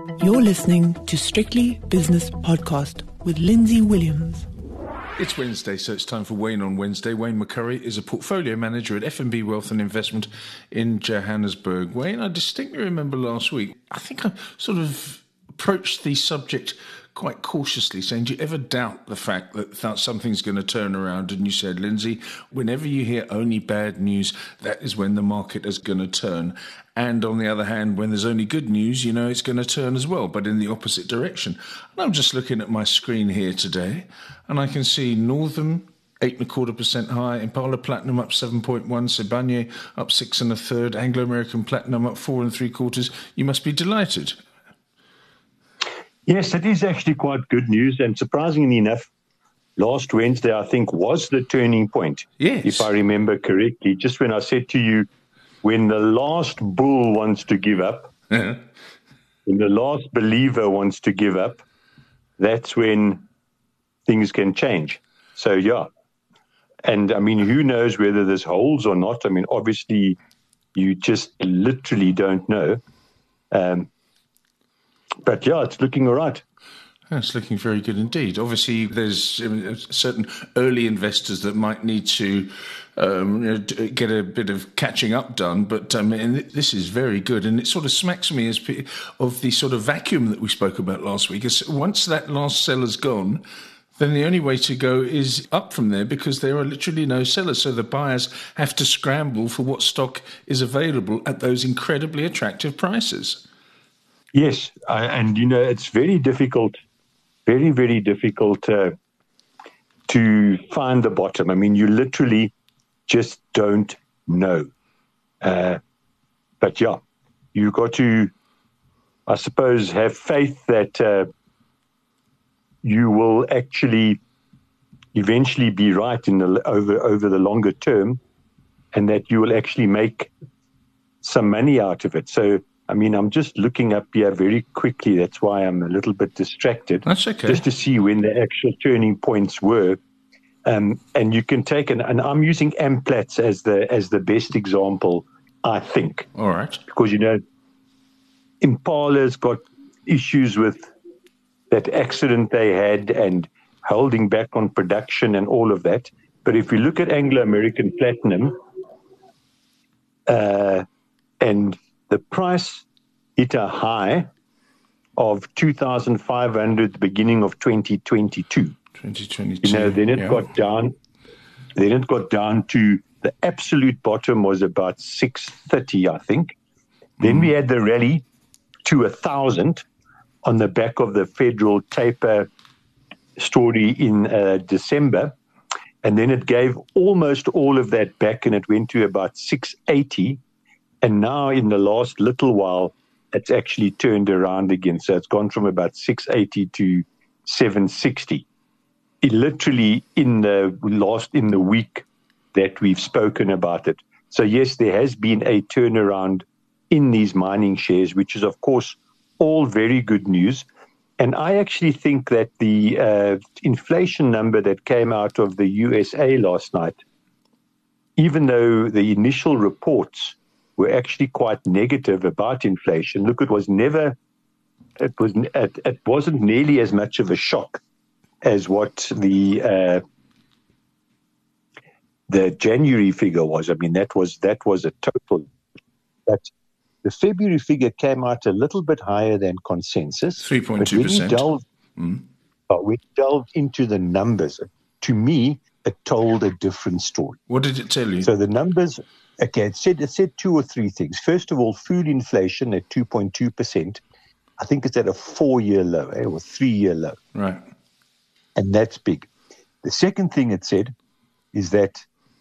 You're listening to Strictly Business Podcast with Lindsay Williams. It's Wednesday, so it's time for Wayne on Wednesday. Wayne McCurry is a portfolio manager at F&B Wealth and Investment in Johannesburg. Wayne, I distinctly remember last week, I think I sort of approached the subject quite cautiously, saying, do you ever doubt the fact that something's going to turn around? And you said, Lindsay, whenever you hear only bad news, that is when the market is going to turn. And on the other hand, when there's only good news, you know it's going to turn as well, but in the opposite direction. And I'm just looking at my screen here today, and I can see Northam 8.25% high, Impala Platinum up 7.1, Sibanye up 6 1/3, Anglo American Platinum up 4 3/4. You must be delighted. Yes, it is actually quite good news. And surprisingly enough, last Wednesday, I think, was the turning point. Yes. If I remember correctly, just when I said to you, when the last bull wants to give up, when the last believer wants to give up, that's when things can change. So, yeah. And, I mean, who knows whether this holds or not? I mean, obviously, you just literally don't know. But, yeah, it's looking all right. It's looking very good indeed. Obviously, there's certain early investors that might need to get a bit of catching up done, but this is very good. And it sort of smacks me of the sort of vacuum that we spoke about last week. Once that last seller's gone, then the only way to go is up from there because there are literally no sellers. So the buyers have to scramble for what stock is available at those incredibly attractive prices. Yes, and, you know, it's very difficult, very, very difficult to find the bottom. I mean, you literally just don't know. But, yeah, you've got to, I suppose, have faith that you will actually eventually be right over the longer term and that you will actually make some money out of it. So, I mean, I'm just looking up here very quickly. That's why I'm a little bit distracted. That's okay. Just to see when the actual turning points were. And you can take and I'm using Amplats as the best example, I think. All right. Because, you know, Impala's got issues with that accident they had and holding back on production and all of that. But if we look at Anglo American Platinum, and the price hit a high of 2,500 at the beginning of 2022. You know, then it got down. Then it got down to the absolute bottom was about 630, I think. Then we had the rally to 1,000 on the back of the federal taper story in December, and then it gave almost all of that back, and it went to about 680. And now in the last little while, it's actually turned around again. So it's gone from about 680 to 760. It literally in the week that we've spoken about it. So yes, there has been a turnaround in these mining shares, which is of course all very good news. And I actually think that the inflation number that came out of the USA last night, even though the initial reports were actually quite negative about inflation. Look, it wasn't nearly as much of a shock as what the January figure was. I mean, that was a total. But the February figure came out a little bit higher than consensus. 3.2%. When we delved into the numbers, to me, it told a different story. What did it tell you? So the numbers. Okay, it said two or three things. First of all, food inflation at 2.2%. I think it's at a 4-year low, or 3-year low. Right. And that's big. The second thing it said is that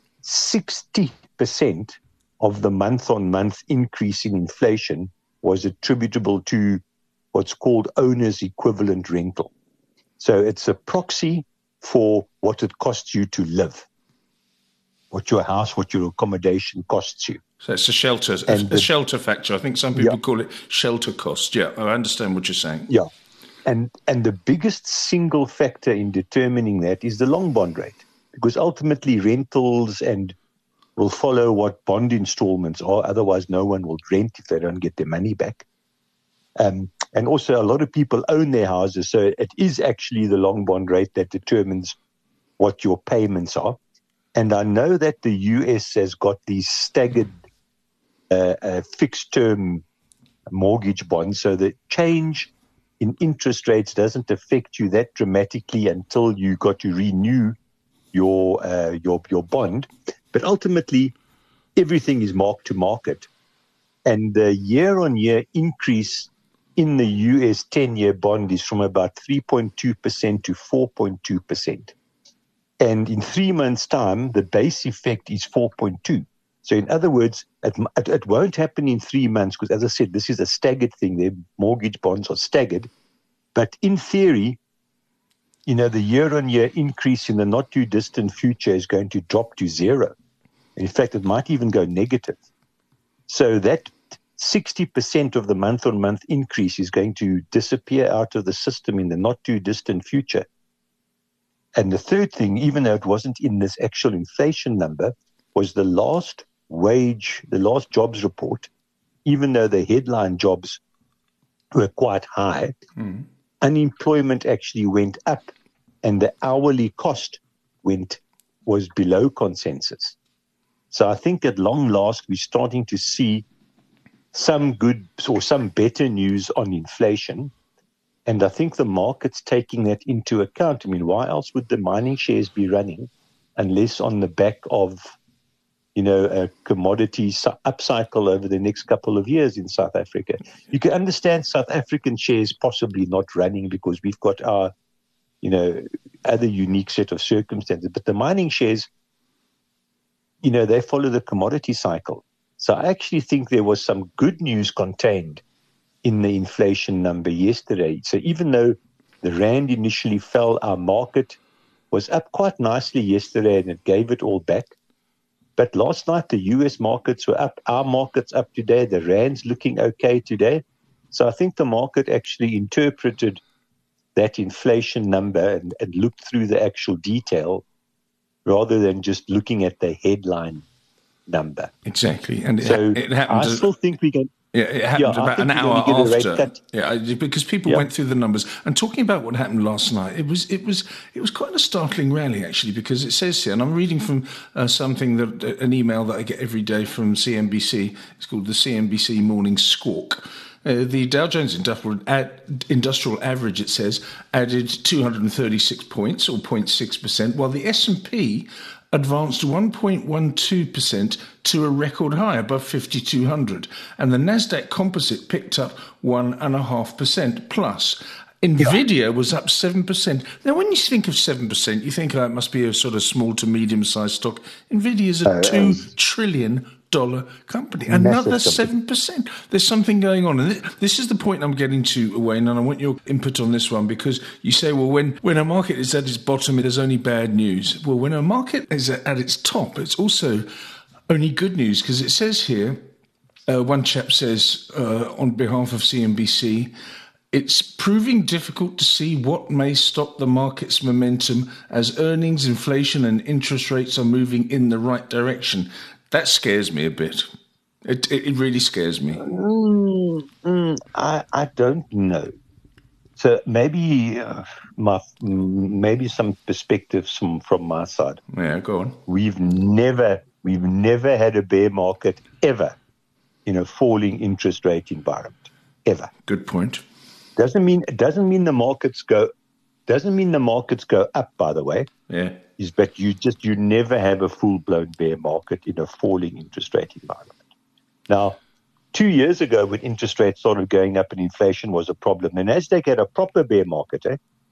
60% of the month-on-month increase in inflation was attributable to what's called owner's equivalent rental. So it's a proxy for what it costs you to live. What your house, what your accommodation costs you. So it's a shelter factor. I think some people call it shelter cost. Yeah, I understand what you're saying. Yeah. And the biggest single factor in determining that is the long bond rate. Because ultimately rentals and will follow what bond installments are. Otherwise, no one will rent if they don't get their money back. And also a lot of people own their houses, so it is actually the long bond rate that determines what your payments are. And I know that the US has got these staggered fixed-term mortgage bonds, so the change in interest rates doesn't affect you that dramatically until you got to renew your bond. But ultimately, everything is marked to market. And the year-on-year increase in the US 10-year bond is from about 3.2% to 4.2%. And in 3 months' time, the base effect is 4.2. So in other words, it won't happen in 3 months because, as I said, this is a staggered thing. Their mortgage bonds are staggered. But in theory, the year-on-year increase in the not-too-distant future is going to drop to zero. In fact, it might even go negative. So that 60% of the month-on-month increase is going to disappear out of the system in the not-too-distant future. And the third thing, even though it wasn't in this actual inflation number, was the last jobs report, even though the headline jobs were quite high, unemployment actually went up and the hourly cost was below consensus. So I think at long last, we're starting to see some good or some better news on inflation. And I think the market's taking that into account. I mean, why else would the mining shares be running unless on the back of, a commodity upcycle over the next couple of years in South Africa? You can understand South African shares possibly not running because we've got our, other unique set of circumstances. But the mining shares, they follow the commodity cycle. So I actually think there was some good news contained in the inflation number yesterday. So even though the rand initially fell, our market was up quite nicely yesterday and it gave it all back. But last night, the US markets were up. Our market's up today. The rand's looking okay today. So I think the market actually interpreted that inflation number and looked through the actual detail rather than just looking at the headline number. Exactly. And so it happened. I still think we can... Yeah, it happened about an hour after. Yeah, because people went through the numbers. And talking about what happened last night, it was quite a startling rally actually, because it says here, and I'm reading from an email that I get every day from CNBC. It's called the CNBC Morning Squawk. The Dow Jones Industrial Average, it says, added 236 points or 0.6%, while the S&P advanced 1.12% to a record high above 5,200. And the Nasdaq Composite picked up 1.5% plus. NVIDIA was up 7%. Now, when you think of 7%, you think, it must be a sort of small to medium-sized stock. NVIDIA is a $2 trillion company. Another 7%. There's something going on. And this is the point I'm getting to, Wayne, and I want your input on this one, because you say, well, when a market is at its bottom, there's only bad news. Well, when a market is at its top, it's also only good news, because it says here, one chap says on behalf of CNBC, it's proving difficult to see what may stop the market's momentum as earnings, inflation and interest rates are moving in the right direction. That scares me a bit. It really scares me. I don't know. So maybe some perspectives from my side. Yeah, go on. We've never had a bear market ever in a falling interest rate environment. Ever. Good point. Doesn't mean the markets go up, by the way. Yeah. But you never have a full-blown bear market in a falling interest rate environment. Now, 2 years ago, when interest rates started going up and inflation was a problem, the Nasdaq had a proper bear market.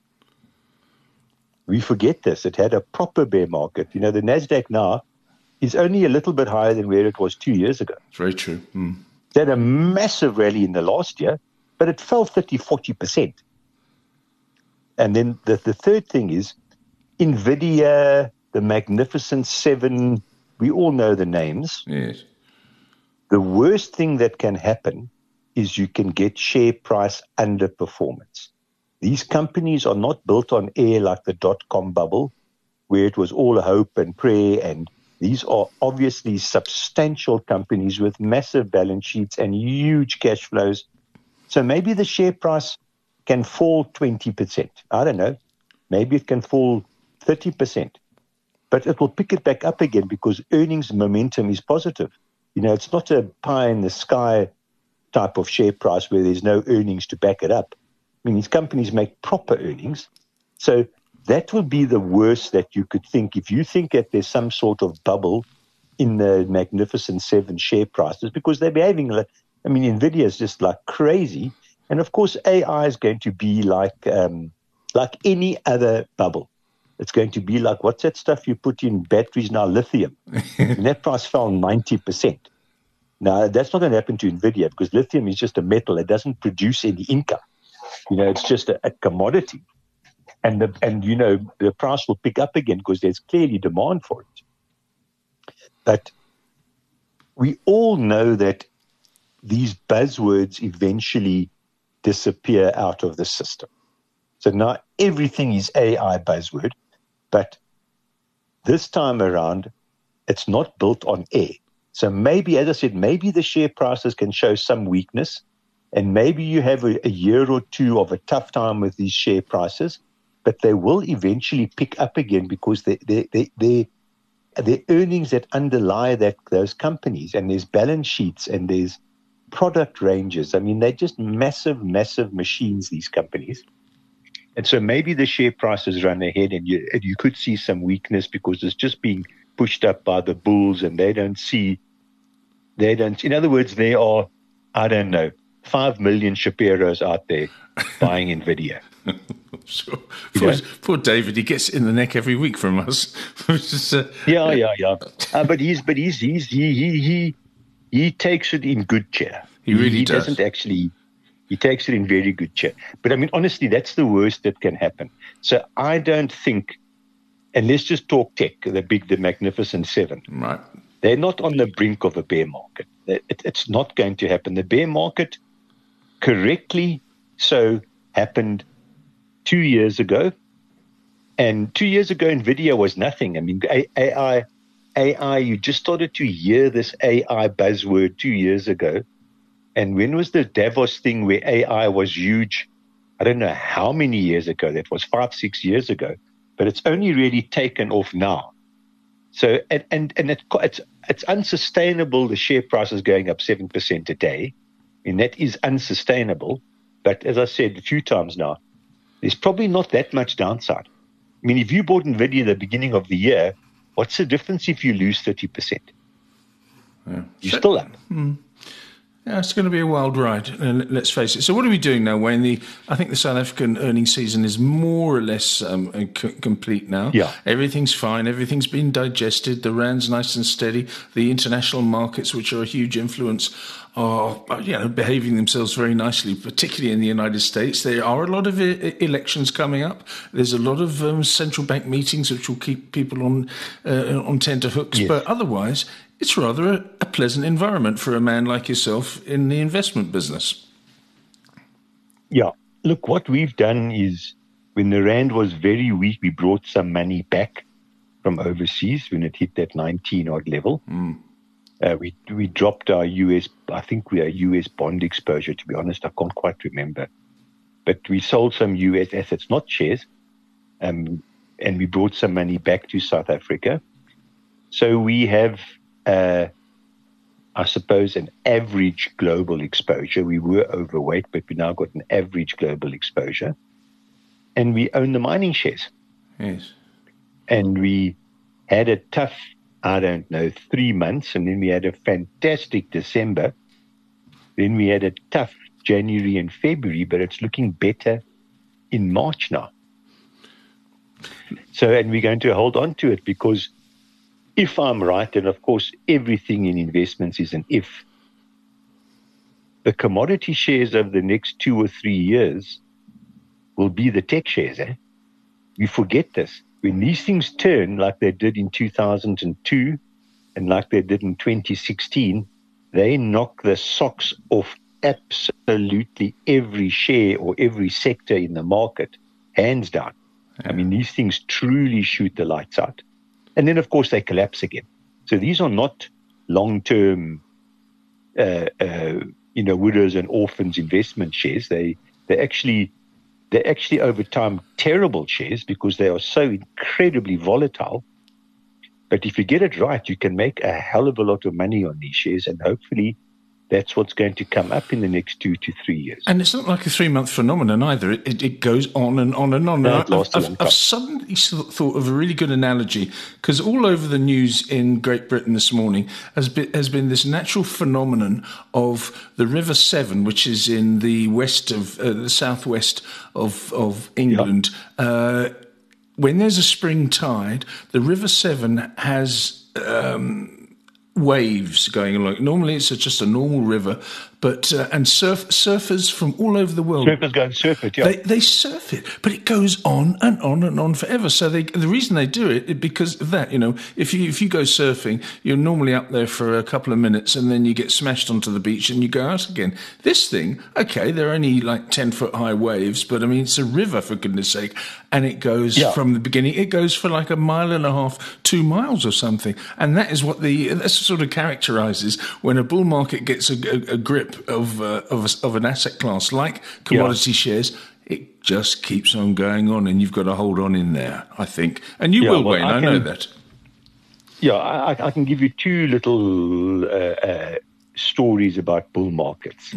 We forget this. It had a proper bear market. The Nasdaq now is only a little bit higher than where it was 2 years ago. It's very true. It had a massive rally in the last year, but it fell 30-40%. And then the third thing is, NVIDIA, the Magnificent Seven, we all know the names. Yes. The worst thing that can happen is you can get share price underperformance. These companies are not built on air like the dot-com bubble, where it was all hope and prayer, and these are obviously substantial companies with massive balance sheets and huge cash flows. So maybe the share price can fall 20%. I don't know. Maybe it can fall 30%. But it will pick it back up again because earnings momentum is positive. It's not a pie in the sky type of share price where there's no earnings to back it up. I mean, these companies make proper earnings. So that would be the worst that you could think. If you think that there's some sort of bubble in the Magnificent Seven share prices, because they're behaving like, NVIDIA is just like crazy. And of course, AI is going to be like any other bubble. It's going to be like, what's that stuff you put in batteries now? Lithium. And that price fell 90%. Now, that's not going to happen to NVIDIA because lithium is just a metal. It doesn't produce any income. It's just a commodity. And the price will pick up again because there's clearly demand for it. But we all know that these buzzwords eventually disappear out of the system. So now everything is AI buzzword, but this time around, it's not built on air. So maybe, as I said, maybe the share prices can show some weakness, and maybe you have a year or two of a tough time with these share prices, but they will eventually pick up again because the earnings that underlie those companies, and there's balance sheets and there's product ranges. I mean, they're just massive, massive machines, these companies. And so maybe the share prices run ahead and you could see some weakness because it's just being pushed up by the bulls and in other words, there are, 5 million Shapiros out there buying NVIDIA. Sure. Poor David, he gets in the neck every week from us. Yeah. But he takes it in good cheer. He really does. Doesn't actually. He takes it in very good cheer. But honestly, that's the worst that can happen. So I don't think, and let's just talk tech, the Magnificent Seven. Right. They're not on the brink of a bear market. It's not going to happen. The bear market, correctly so, happened 2 years ago. And 2 years ago, NVIDIA was nothing. I mean, AI, you just started to hear this AI buzzword 2 years ago. And when was the Davos thing where AI was huge? I don't know how many years ago. That was 5-6 years ago. But it's only really taken off now. So, it's unsustainable. The share price is going up 7% a day. I mean, that is unsustainable. But as I said a few times now, there's probably not that much downside. I mean, if you bought NVIDIA at the beginning of the year, what's the difference if you lose 30%? Yeah. You're still up. Yeah, it's going to be a wild ride, let's face it. So what are we doing now, Wayne? I think the South African earnings season is more or less complete now. Yeah. Everything's fine. Everything's been digested. The rand's nice and steady. The international markets, which are a huge influence, are behaving themselves very nicely, particularly in the United States. There are a lot of elections coming up. There's a lot of central bank meetings which will keep people on tenterhooks. Yes. But otherwise, it's rather a pleasant environment for a man like yourself in the investment business. Yeah. Look, what we've done is when the rand was very weak, we brought some money back from overseas when it hit that 19-odd level. We dropped our US bond exposure, to be honest. I can't quite remember. But we sold some US assets, not shares, and we brought some money back to South Africa. So we have, I suppose, an average global exposure. We were overweight, but we now got an average global exposure. And we own the mining shares. Yes. And we had a tough, 3 months, and then we had a fantastic December. Then we had a tough January and February, but it's looking better in March now. So, and we're going to hold on to it because if I'm right, and of course everything in investments is an if, the commodity shares over the next 2 or 3 years will be the tech shares. We forget this. When these things turn like they did in 2002 and like they did in 2016, they knock the socks off absolutely every share or every sector in the market, hands down. Yeah. I mean, these things truly shoot the lights out. And then, of course, they collapse again. So these are not long-term widows and orphans investment shares. They're actually over time terrible shares because they are so incredibly volatile. But if you get it right, you can make a hell of a lot of money on these shares, and hopefully that's what's going to come up in the next 2 to 3 years. And it's not like a 3-month phenomenon either. It goes on and on and on. No, I've suddenly thought of a really good analogy, because all over the news in Great Britain this morning has been this natural phenomenon of the River Severn, which is in the the southwest of England. Yeah. When there's a spring tide, the River Severn has waves going along. Normally, it's just a normal river, but and surfers from all over the world. Surfers go and surf it, yeah. They surf it, but it goes on and on and on forever. So the reason they do it is because of that. If you go surfing, you're normally up there for a couple of minutes, and then you get smashed onto the beach and you go out again. This thing, okay, they're only like 10-foot high waves, but I mean it's a river, for goodness sake, and it goes from the beginning. It goes for like 1.5 miles, 2 miles or something, and that is what that's sort of characterises when a bull market gets a grip of an asset class like commodity shares. It just keeps on going on, and you've got to hold on in there, I think. And you will, Wayne, I know that. Yeah, I can give you 2 little stories about bull markets.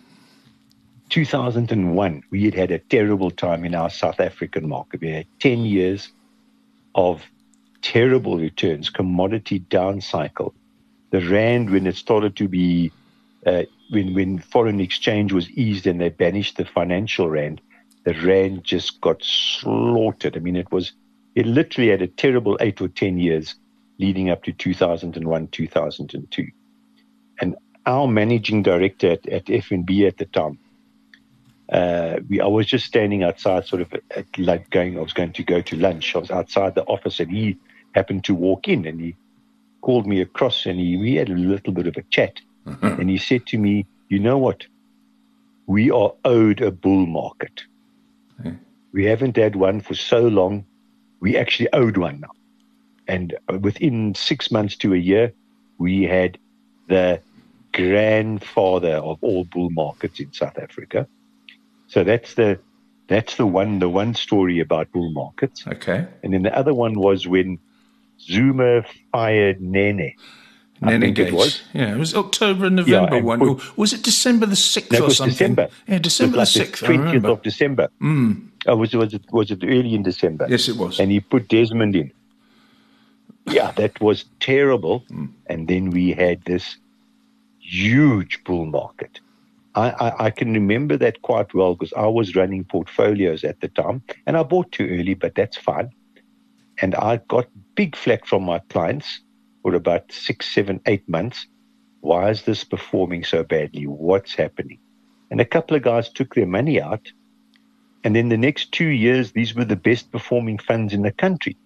2001, we had a terrible time in our South African market. We had 10 years of terrible returns, commodity down cycle. The rand, when it started to be, when foreign exchange was eased and they banished the financial rand, the rand just got slaughtered. I mean, it literally had a terrible 8 or 10 years leading up to 2001, 2002. And our managing director at FNB at the time, I was just standing outside, sort of I was going to go to lunch. I was outside the office, and he happened to walk in, and he called me across, and we had a little bit of a chat. And he said to me, "You know what? We are owed a bull market. We haven't had one for so long. We actually owed one now." And within 6 months to a year, we had the grandfather of all bull markets in South Africa. So that's the one story about bull markets. Okay. And then the other one was when Zuma fired Nene. Nene Gates. It was October and November one. Or was it December the 6th or something? December. Yeah, December the 6th. 20th of December. Was it early in December? Yes, it was. And he put Desmond in. Yeah, that was terrible. And then we had this huge bull market. I can remember that quite well because I was running portfolios at the time, and I bought too early, but that's fine. And I got big flack from my clients for about 6, 7, 8 months. Why is this performing so badly? What's happening? And a couple of guys took their money out, and then the next 2 years, these were the best performing funds in the country.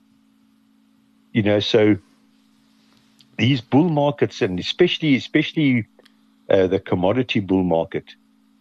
So these bull markets, and especially the commodity bull market,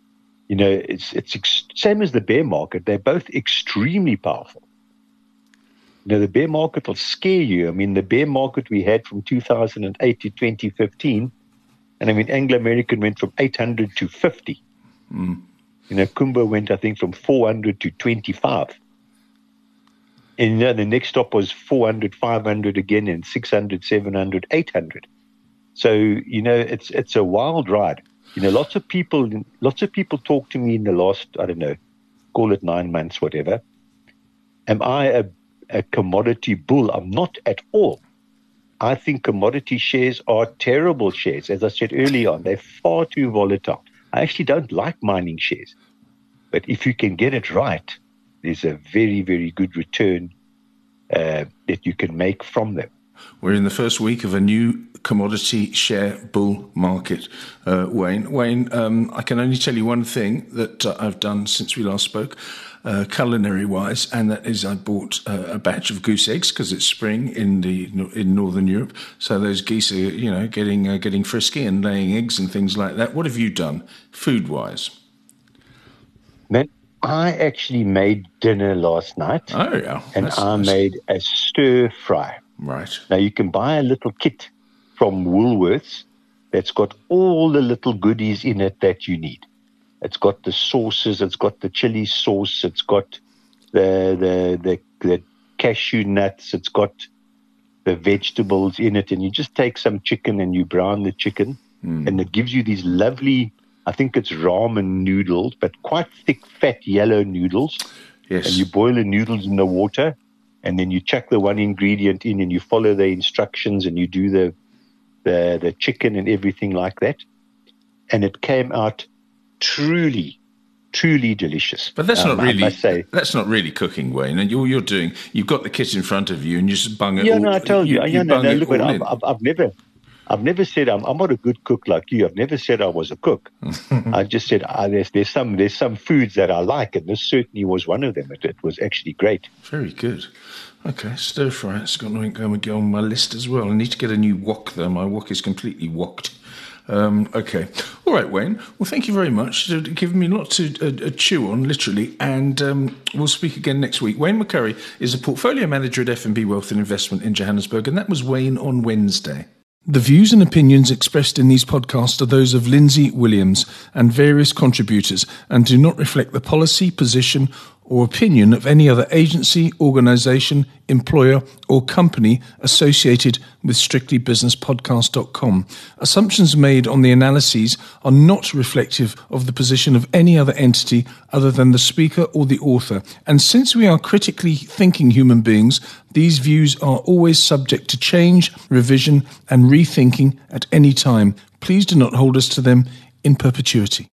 it's same as the bear market. They're both extremely powerful. The bear market will scare you. I mean, the bear market we had from 2008 to 2015, and I mean, Anglo American went from 800 to 50. Kumba went, I think, from 400 to 25. And the next stop was 400, 500 again, and 600, 700, 800. So, it's a wild ride. Lots of people talk to me in the last, I don't know, call it 9 months, whatever. Am I a commodity bull? I'm not at all. I think commodity shares are terrible shares. As I said earlier on, they're far too volatile. I actually don't like mining shares. But if you can get it right, there's a very, very good return that you can make from them. We're in the first week of a new commodity share bull market, Wayne. Wayne, I can only tell you one thing that I've done since we last spoke, culinary-wise, and that is I bought a batch of goose eggs because it's spring in Northern Europe. So those geese are, getting frisky and laying eggs and things like that. What have you done, food-wise? Man, I actually made dinner last night. Oh, yeah. And I made a stir fry. Right. Now, you can buy a little kit from Woolworths that's got all the little goodies in it that you need. It's got the sauces, it's got the chili sauce, it's got the cashew nuts, it's got the vegetables in it, and you just take some chicken and you brown the chicken, and it gives you these lovely, I think it's ramen noodles, but quite thick, fat, yellow noodles. Yes. And you boil the noodles in the water, and then you chuck the one ingredient in, and you follow the instructions, and you do the chicken and everything like that. And it came out truly delicious. But that's not really. I must say, that's not really cooking, Wayne. And you're doing. You've got the kit in front of you, and you just bung it. Yeah, all, no, I told you. Look, I've never said I'm not a good cook like you. I've never said I was a cook. I just said there's some foods that I like, and this certainly was one of them. It was actually great. Very good. Okay, stir fry. It's got to go on my list as well. I need to get a new wok though. My wok is completely woked. Okay. All right, Wayne. Well, thank you very much for giving me lots to chew on, literally, and we'll speak again next week. Wayne McCurry is a portfolio manager at FNB Wealth and Investment in Johannesburg, and that was Wayne on Wednesday. The views and opinions expressed in these podcasts are those of Lindsay Williams and various contributors and do not reflect the policy, position, or opinion of any other agency, organisation, employer, or company associated with strictlybusinesspodcast.com. Assumptions made on the analyses are not reflective of the position of any other entity other than the speaker or the author. And since we are critically thinking human beings, these views are always subject to change, revision, and rethinking at any time. Please do not hold us to them in perpetuity.